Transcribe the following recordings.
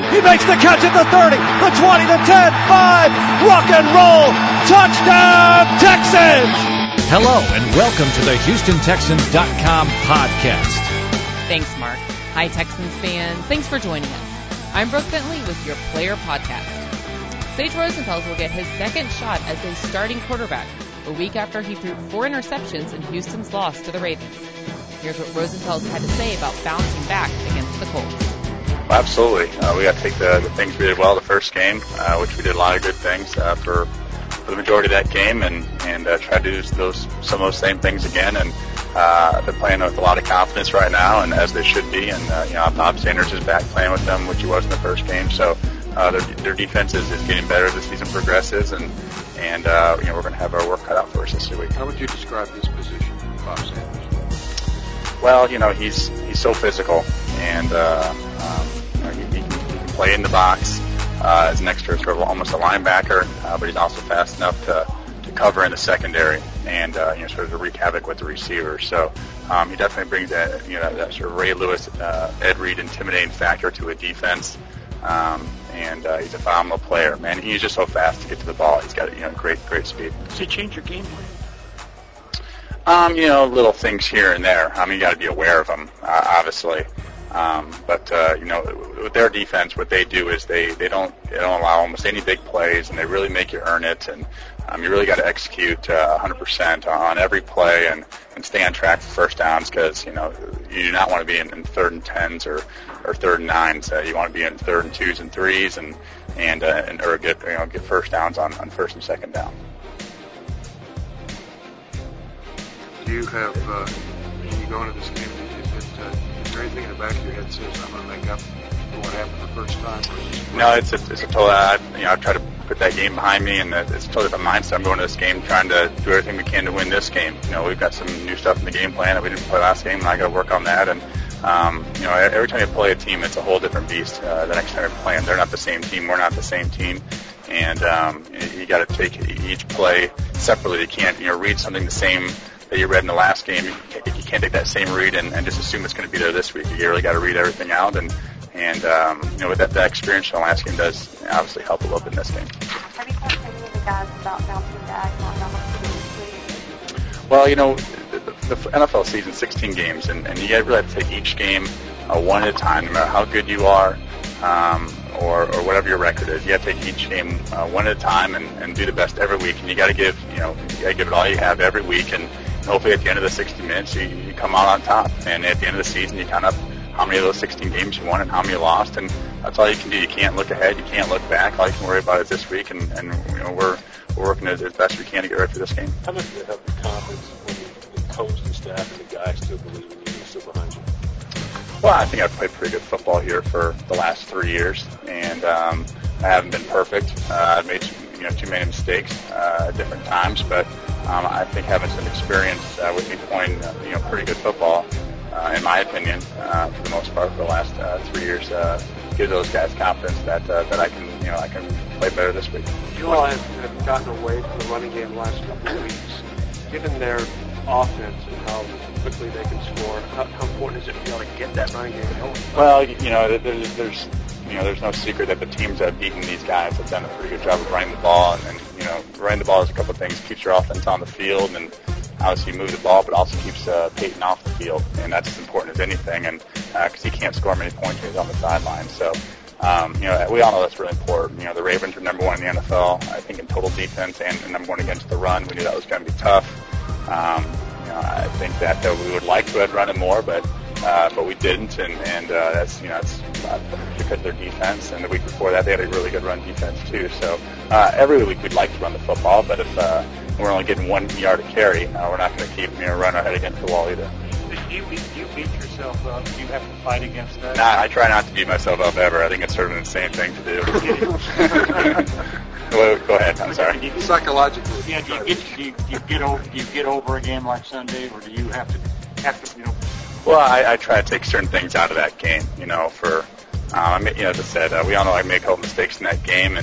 He makes the catch at the 30, the 20, the 10, 5. Rock and roll. Touchdown, Texans. Hello, and welcome to the HoustonTexans.com podcast. Thanks, Mark. Hi, Texans fans. Thanks for joining us. I'm Brooke Bentley with your Player Podcast. Sage Rosenfels will get his second shot as a starting quarterback a week after he threw 4 interceptions in Houston's loss to the Ravens. Here's what Rosenfels had to say about bouncing back against the Colts. Well, absolutely. We got to take the things we did well the first game, which we did a lot of good things for the majority of that game, and try to do some of those same things again. And they're playing with a lot of confidence right now, and as they should be. And Bob Sanders is back playing with them, which he was in the first game. So their defense is getting better as the season progresses, and we're going to have our work cut out for us this week. How would you describe his position, Bob Sanders? Well, he's so physical, and he can play in the box as an extra sort of almost a linebacker, but he's also fast enough to cover in the secondary and sort of to wreak havoc with the receivers. So he definitely brings that that sort of Ray Lewis, Ed Reed intimidating factor to a defense. And he's a phenomenal player, man. He's just so fast to get to the ball. He's got great speed. Does he change your game plan? Little things here and there. You got to be aware of them, obviously. But with their defense, what they do is they don't allow almost any big plays, and they really make you earn it. And you really got to execute 100% on every play and stay on track for first downs, because you do not want to be in 3rd and 10s or 3rd and 9s. You want to be in 3rd and 2s and 3s or get first downs on 1st and 2nd down. Do you have when you go into this game, is there anything in the back of your head that says I'm going to make up for what happened the first time? No, it's a total. I've tried to put that game behind me, and it's a totally different mindset. I'm going to this game trying to do everything we can to win this game. We've got some new stuff in the game plan that we didn't play last game, and I got to work on that. And every time you play a team, it's a whole different beast. The next time you're playing, they're not the same team. We're not the same team. And you got to take each play separately. You can't read something the same that you read in the last game. You can't take that same read and just assume it's going to be there this week. You really got to read everything out, and with that experience in the last game does obviously help a little bit in this game. Have you talked to any of the guys about bouncing back on how much to do? Well, the NFL season, 16 games, and you really have to take each game one at a time, no matter how good you are or whatever your record is. You have to take each game one at a time and do the best every week. And you got to give it all you have every week, and hopefully at the end of the 60 minutes you come out on top. And at the end of the season you count up how many of those 16 games you won and how many you lost, and that's all you can do. You can't look ahead, you can't look back. All you can worry about is this week, and we're working as best we can to get ready for this game. How much does it help your confidence when the coach, the staff, and the guys still believe in you and still behind you? Well, I think I've played pretty good football here for the last 3 years, and I haven't been perfect. I've made too many mistakes at different times, but I think having some experience with me playing pretty good football, in my opinion, for the most part for the last 3 years, gives those guys confidence that I can play better this week. You all have gotten away from the running game the last couple of weeks. Given their offense and how quickly they can score, how important is it for you to get that running game going? Well, there's no secret that the teams that have beaten these guys have done a pretty good job of running the ball, and running the ball is a couple of things. Keeps your offense on the field, and obviously move the ball, but also keeps Peyton off the field, and that's as important as anything. And because he can't score many points when he's on the sideline, so we all know that's really important. The Ravens are number 1 in the NFL, I think, in total defense and number 1 against the run. We knew that was going to be tough. I think that we would like to have run it more, but we didn't, and that's because of their defense. And the week before that, they had a really good run defense too. So every week we'd like to run the football, but if we're only getting 1 yard to carry, we're not going to keep run our head against the wall either. You beat yourself up. Do you have to fight against that? Nah, I try not to beat myself up ever. I think it's sort of an insane thing to do. Well, go ahead. I'm sorry. Psychologically. Yeah. Do you get over a game like Sunday, or do you have to? Well, I try to take certain things out of that game. As I said, we all know I made a couple mistakes in that game, and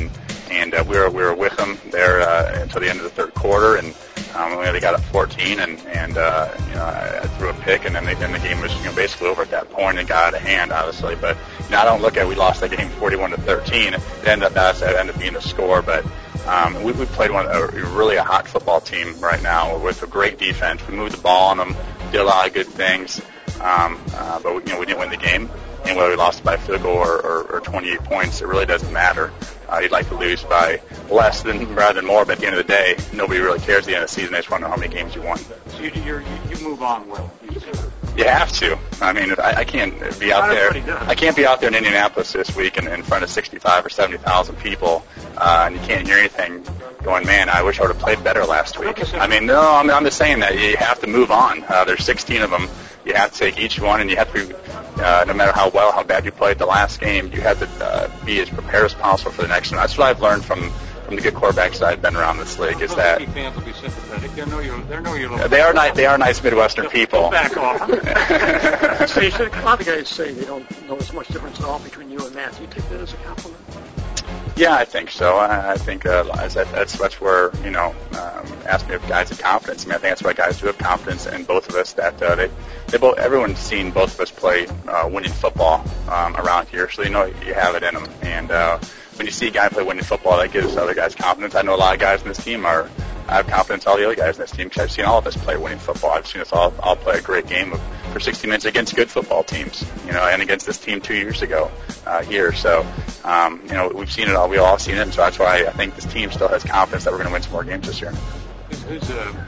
and we were with them there until the end of the third quarter, and they got up 14, and I threw a pick, and then the game was basically over at that point and got out of hand, obviously. But I don't look at we lost that game 41-13. It ended up being a score, but we played really a hot football team right now with a great defense. We moved the ball on them, did a lot of good things, but we didn't win the game. And whether we lost by a field goal or 28 points, it really doesn't matter. You'd like to lose by less rather than more, but at the end of the day, nobody really cares at the end of the season. They just want to know how many games you won. So you move on, Will. You have to. I mean, I can't be out there. I can't be out there in Indianapolis this week in front of 65 or 70,000 people, and you can't hear anything going, man, I wish I would have played better last week. I mean, no, I'm just saying that you have to move on. There's 16 of them. You have to take each one, and you have to, no matter how bad you played the last game, you have to be as prepared as possible for the next one. That's what I've learned from the good quarterbacks that I've been around this league. Is that fans will be sympathetic. They know you. They are nice Midwestern people. Back off. So a lot of guys say they don't notice much difference at all between you and Matt. Do you take that as a compliment? Yeah, I think so. I think that's where, ask me if guys have confidence. I mean, I think that's why guys do have confidence in both of us, that everyone's seen both of us play winning football around here, so they know you have it in them. And when you see a guy play winning football, that gives other guys confidence. I know a lot of guys in this team I have confidence in all the other guys in this team because I've seen all of us play winning football. I've seen us all play a great game for 60 minutes against good football teams, and against this team 2 years ago here. So, we've seen it all. We've all seen it, and so that's why I think this team still has confidence that we're going to win some more games this year. Who's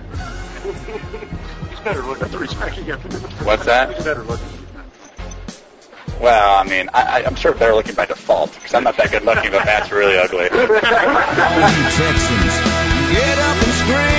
better looking? That's the respect you get. What's that? Who's better looking? Well, I mean, I'm sure better looking by default because I'm not that good looking, but Matt's really ugly. Texans, get up and scream.